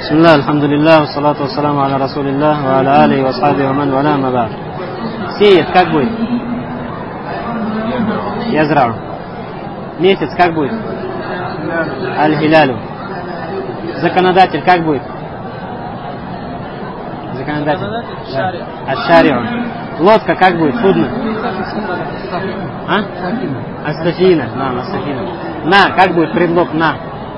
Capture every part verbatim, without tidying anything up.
Бисмилlah, алхамдулиллах, вассалату вассаламу аля расулиллах, ва аля алихи ва асхабихи ва ман валя, ама ба'д. Сеет, как будет? Язрау. Месяц, как будет? Аль-Хилялю. Законодатель, как будет? Законодатель. Аш-Шариу. Лодка, как будет? Судно. А? Ас-Сафина. Нам, Ас-Сафина. На, как будет предлог на?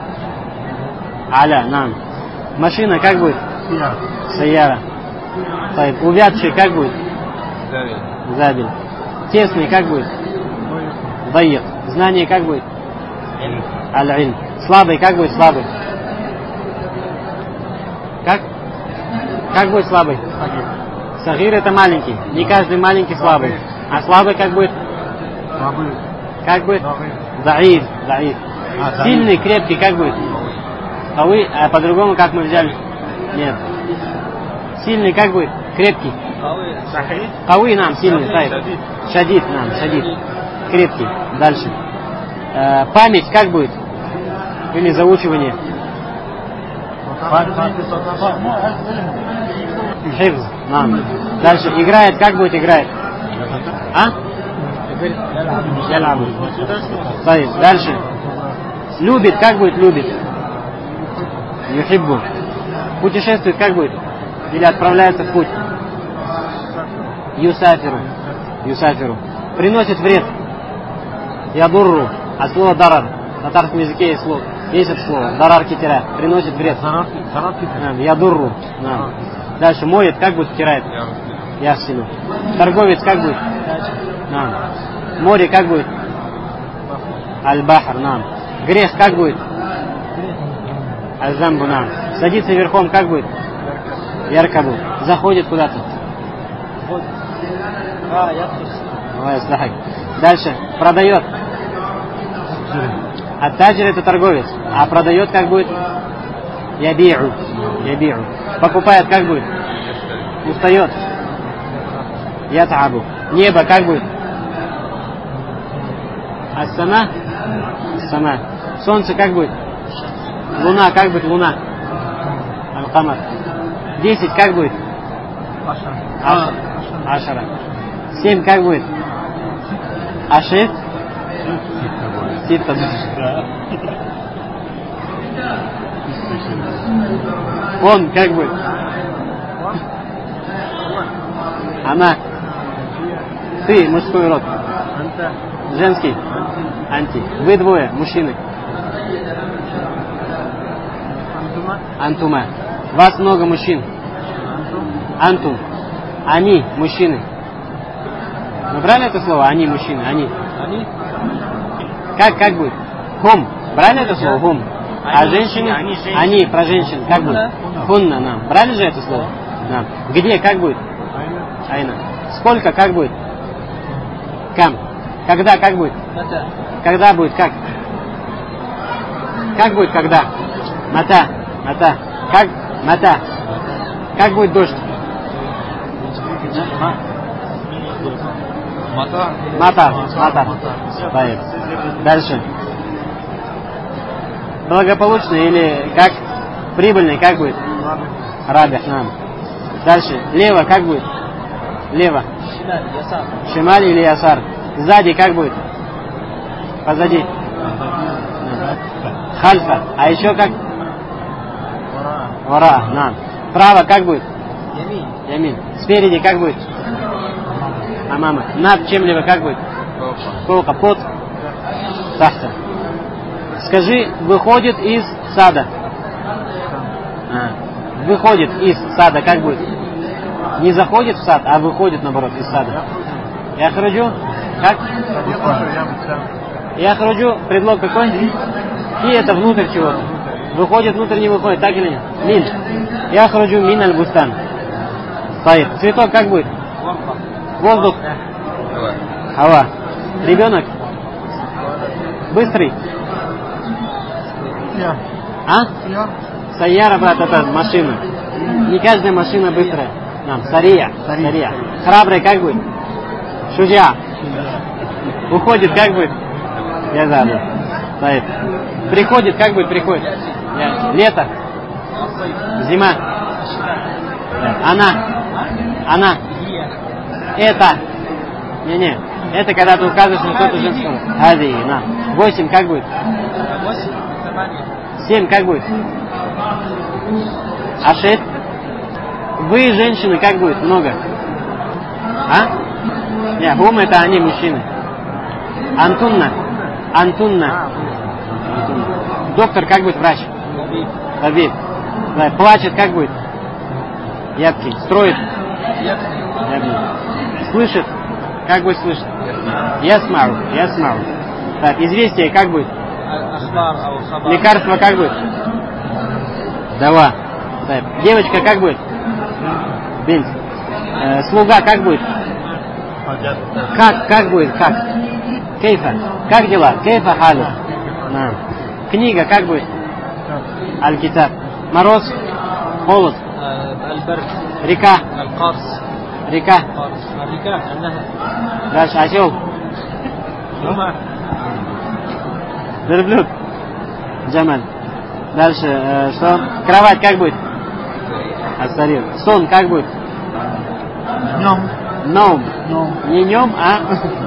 Аля, нам. Машина, как будет? Саяра. Увядший, как будет? Забель. Тесный, как будет? Дайик. Знание, как будет? Аль-Илм. Слабый, как будет слабый? Как? Как будет слабый? Сагир это маленький. Не каждый маленький слабый. А слабый как будет? Как будет? Даиф. Даиф. Сильный, крепкий, как будет? А вы, а по-другому как мы взяли? Нет. Сильный, как будет? Крепкий. Кауи нам, сильный. Шадид нам, шадид. Крепкий. Дальше. Э, память как будет? Или заучивание? Хифз. Нам. Дальше. Играет, как будет играет? А? Дальше. Любит, как будет любит? Юхиббу. Путешествует, как будет? Или отправляется в путь? Юсафиру. Юсафиру. Приносит вред. Ядурру. От слова дарар. На татарском языке есть слово. Есть это слово. Дарар китера. Приносит вред. Ядурру. Дальше. Моет, как будет стирает? Яхсилу. Торговец, как будет? Море, как будет? Аль-Бахр. Грех, как будет? Аль-Замбу. Садится верхом, как будет? Яркабу. Заходит куда-то. Дальше. Продает. А таджир это торговец. А продает как будет? Яби'у. Яби'у. Покупает как будет? Устает. Ят'абу. Небо как будет? Ас-сама. Ас-сама. Солнце как будет? Луна как будет? Луна. Аль-Камар. Десять как будет? Ашара. Семь как будет? Ашир. Ситта. Он как будет? Она. Ты, мужской род. Женский. Анти. Вы двое, мужчины. Антума. Вас много мужчин. Антум. Они, мужчины. Вы брали это слово? Они, мужчины. Они. Как, как будет? Хум. Брали это слово? Хум. А женщины? Они, они, про женщин. Как будет? Хунна нам. Брали же это слово? Нам. Где, как будет? Айна. Сколько, как будет? Кам. Когда, как будет? Когда будет, как? Как будет, когда? Мата. Мата. Как? Мата. Как будет дождь? Мата. Мата. Мата. Дальше. Благополучный или как? Прибыльный, как будет? Рабих нам. Дальше. Лево, как будет? Лево. Шималь или ясар. Сзади как будет? Позади. Хальфа. А еще как? Вара. На. Право как будет? Ямин. Спереди как будет? Амама. Над чем-либо как будет? Колка. Под. Тахта. Скажи, выходит из сада. А. Выходит из сада, как будет? Не заходит в сад, а выходит, наоборот, из сада. Я храджу. Как? Я храджу. Предлог какой? И это внутрь чего-то. Выходит, внутрь не выходит, так или нет? Мин. Я храджу мин аль-бустан. Стоит. Цветок как будет? Воздух. Хава. Ребенок. Быстрый. А? Саяра, брат, это машина. Не каждая машина быстрая. Нам. Сария. Сария. Храбрый как будет? Шуджа. Уходит как будет? Я забыл. Стоит. Приходит как будет? Приходит. Лето. Зима. Она. Она. Это. Не-не. Это когда ты указываешь на что-то женское. Ади, на. Восемь как будет? Семь как будет? Ашет. Вы, женщины, как будет? Много. А? Не, хум это они, мужчины. Антунна. Антунна. Доктор, как будет врач? Табиб. Да, плачет, как будет? Ябки. Строит? Ябки. Слышит? Как будет слышать? Ясмау. Ясмау. Так, известие как будет? Лекарство как будет? Дава. Так, девочка как будет? Бинт. Э, слуга как будет? Как? Как будет? Как? Кейфа. Как дела? Кейфа халю. На. Книга как будет? Аль-Китаб. Мороз. Холод. Река. Река. Дальше осел. Верблюд. Джамаль. Дальше э, что? Кровать как будет? Астарир. Сон как будет? Нем. Ном. Не нем, а?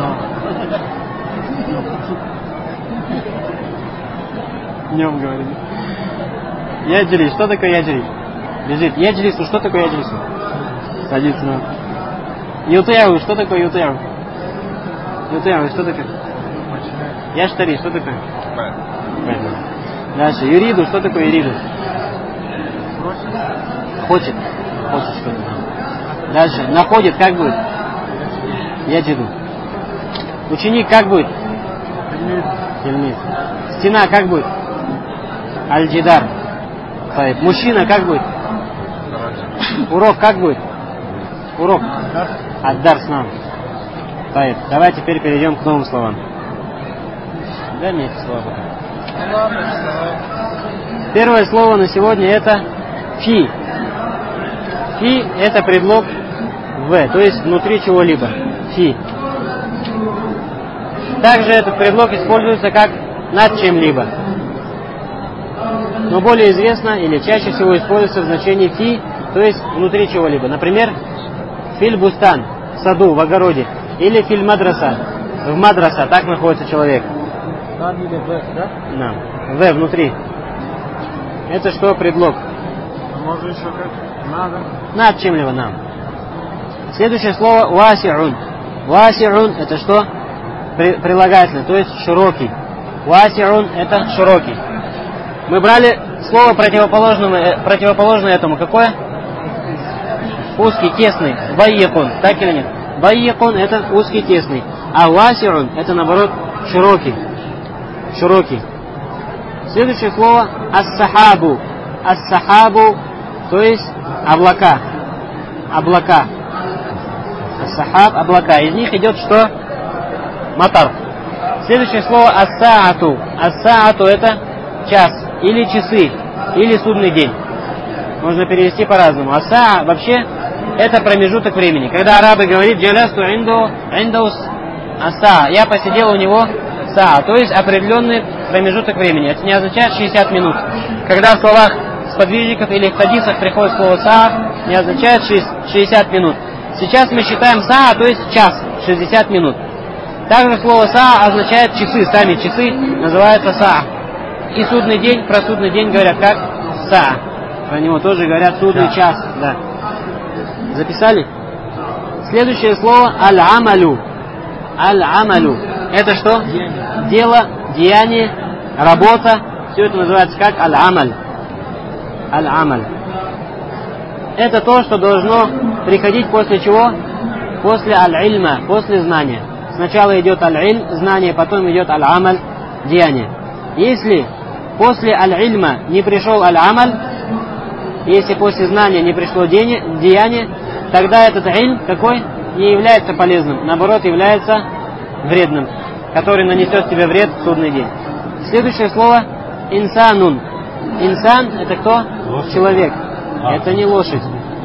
Нем говорим. Яджрис. Что такое яджрис? Лежит. Яджрису. Что такое яджрису? Садится на. Ютеу. Что такое ютеу? Ютеу. Что такое? Яштари. Что такое? Дальше. Юриду. Что такое юриду? Хочет. Хочет что-то. Дальше. Находит. Как будет? Яджиду. Ученик как будет? Тельмиз. Стена как будет? Аль-Джидар. Мужчина как будет? Урок как будет? Урок. Ад-Дарс нам. Давай теперь перейдем к новым словам. Дай мне эти слова. Первое слово на сегодня это фи. Фи это предлог в, то есть внутри чего-либо. Фи. Также этот предлог используется как над чем-либо. Но более известно или чаще всего используется в значении фи, то есть внутри чего-либо. Например, филь бустан, в саду, в огороде. Или филь мадраса, в мадраса, так находится человек. Да? Да. В, внутри. Это что предлог? А может еще как? Надо. Над чем-либо нам. Следующее слово васиун. Васиун это что? При, прилагательное, то есть широкий. Васиун это широкий. Мы брали слово противоположное, противоположное этому. Какое? Узкий, тесный. Байекун. Так или нет? Байекун это узкий, тесный. А васиун это наоборот широкий. Широкий. Следующее слово ас-сахабу. Ас-сахабу, то есть облака. Облака. Ас-сахаб, облака. Из них идет что? Матар. Следующее слово ас-саату. Ас-саату это час, или часы, или судный день. Можно перевести по-разному. Аса вообще это промежуток времени. Когда арабы говорят джалясту инду индус аса, я посидел у него са, то есть определенный промежуток времени. Это не означает шестьдесят минут. Когда в словах сподвижников или в хадисах приходит слово са, не означает шестьдесят минут. Сейчас мы считаем са, то есть час, шестьдесят минут. Также слово са означает часы, сами часы называются са. И судный день, про судный день говорят как са. Про него тоже говорят судный час. Да. Записали? Следующее слово аль-амалю. Аль-амалю. Это что? Дело, деяние, работа. Все это называется как аль-амаль. Аль-амаль. Это то, что должно приходить после чего? После аль-ильма, после знания. Сначала идет аль-ильм, знание, потом идет аль-амаль, деяние. Если после аль-ильма не пришел аль-амаль, если после знания не пришло деяние, тогда этот ильм какой? Не является полезным, наоборот является вредным, который нанесет тебе вред в судный день. Следующее слово инсанун. Инсан это кто? Лошадь. Человек. А. Это не лошадь.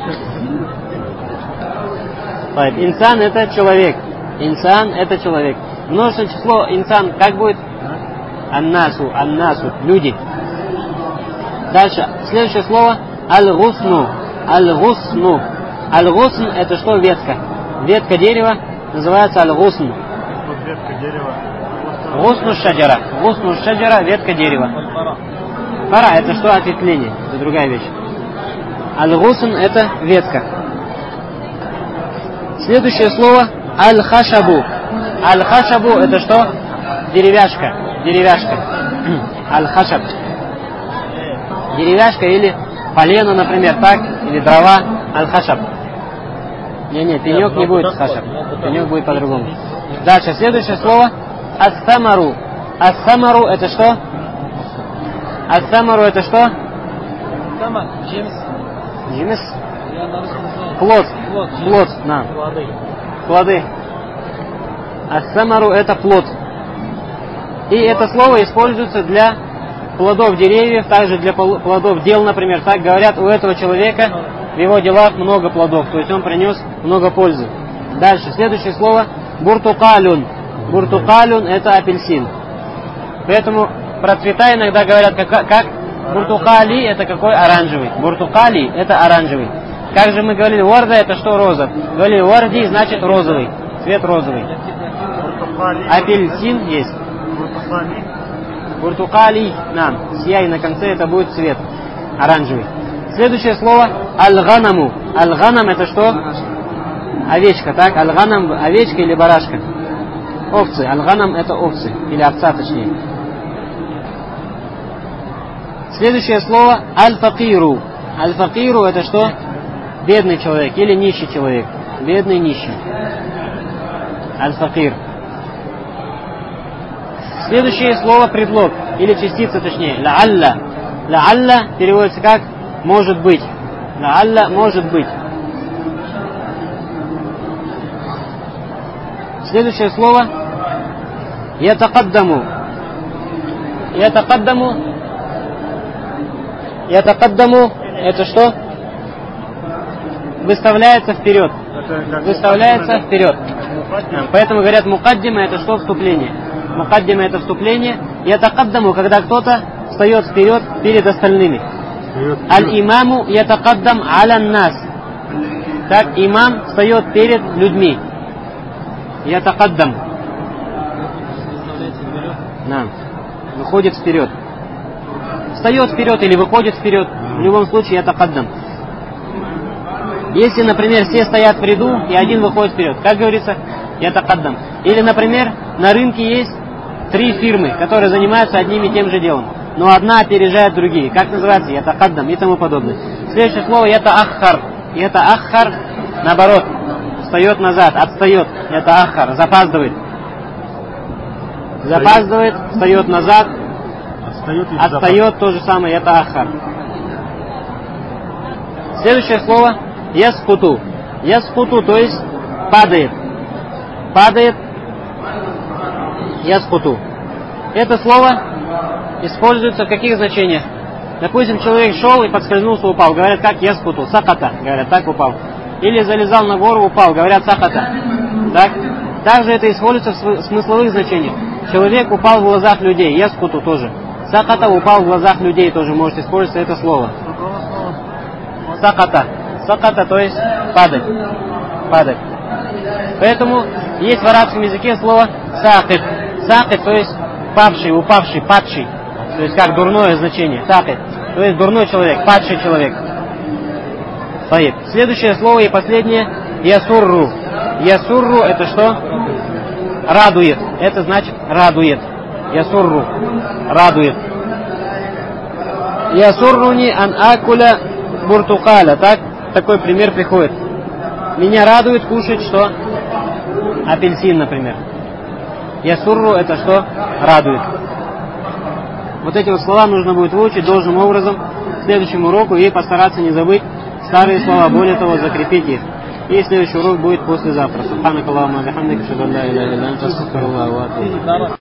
Инсан это человек. Инсан это человек. Множественное число инсан как будет? Аннасу, аннасу, люди. Дальше, следующее слово Аль-гусну. Аль-гусну. Аль-гусн это что? Ветка. Ветка дерева называется аль-гусн. Вот ветка дерева. Гусну шаджара. Гусну шаджара, ветка дерева. Фара это что? Ответвление. Это другая вещь. Аль-гусн это ветка. Следующее слово аль-хашабу. Аль-хашабу это что? Деревяшка. Деревяшка. Аль-хашаб. Деревяшка или полено, например, так, или дрова. Аль-хашаб. Не-не, пенек не будет хашаб. Пенек будет по-другому. Дальше, следующее слово ас-самару. Ас-самару это что? Ас-самару это что? Джимс. Плод. Плод, да. Плоды. Плоды. Ас-самару это плод. И это слово используется для плодов деревьев, также для плодов дел, например. Так говорят, у этого человека в его делах много плодов, то есть он принес много пользы. Дальше, следующее слово буртукалюн. Буртукалюн это апельсин. Поэтому про цвета иногда говорят, как, как буртукали это какой? Оранжевый. Буртукали это оранжевый. Как же мы говорили, варда это что? Роза. Говорили, варди значит розовый. Цвет розовый. Апельсин есть. Буртукали, да, с яй на конце это будет цвет оранжевый. Следующее слово аль-ганаму. Аль-ганам это что? Овечка, так? Аль-ганам овечка или барашка? Овцы. Аль-ганам это овцы. Или овца точнее. Следующее слово аль-факиру. Аль-факиру это что? Бедный человек или нищий человек. Бедный нищий. Аль-факир. Следующее слово предлог, или частица точнее, ля-алля. Ля-алля переводится как может быть. Ля-алля может быть. Следующее слово ятакаддаму. Ятакаддаму. Ятакаддаму это что? Выставляется вперед. Выставляется вперед. Поэтому говорят мукаддима это что? Вступление. Мукаддима это вступление. Ятакаддаму, когда кто-то встает вперед перед остальными. Аль-имаму ятакаддам алян нас. Так, имам встает перед людьми. Ятакаддам. Да. Выходит вперед. Встает вперед или выходит вперед. В любом случае ятакаддам. Если, например, все стоят в ряду и один выходит вперед, как говорится, ятакаддам. Или, например, на рынке есть три фирмы, которые занимаются одним и тем же делом, но одна опережает другие. Как называется? Ятакаддам и тому подобное. Следующее слово ятааххар. Ятааххар, наоборот, встает назад, отстает. Ятааххар, запаздывает. Запаздывает, встает назад, отстает, отстает то же самое. Ятааххар. Следующее слово яскуту. Яскуту, то есть падает. Падает. Яскуту. Это слово используется в каких значениях? Допустим, человек шел и подскользнулся, упал. Говорят, как яскуту? Саката. Говорят, так упал. Или залезал на гору, упал. Говорят, саката. Так? Также это используется в смысловых значениях. Человек упал в глазах людей. Яскуту тоже. Саката упал в глазах людей тоже может использоваться это слово. Саката. Саката, то есть падать. Падать. Поэтому есть в арабском языке слово сакит. Сакит, то есть павший, упавший, падший. То есть как дурное значение. Сакит. То есть дурной человек, падший человек. Стоит. Следующее слово и последнее ясурру. Ясурру это что? Радует. Это значит радует. Ясурру. Радует. Ясурруни ан акуля буртукаля. Так? Такой пример приходит. Меня радует кушать что? Апельсин, например. Ясурру это что? Радует. Вот эти вот слова нужно будет выучить должным образом к следующему уроку и постараться не забыть старые слова, более того, закрепить их. И следующий урок будет послезавтра. Субханакаллахумма ва бихамдика, ашхаду ан ла иляха илля анта, астагфирука ва атубу илейк.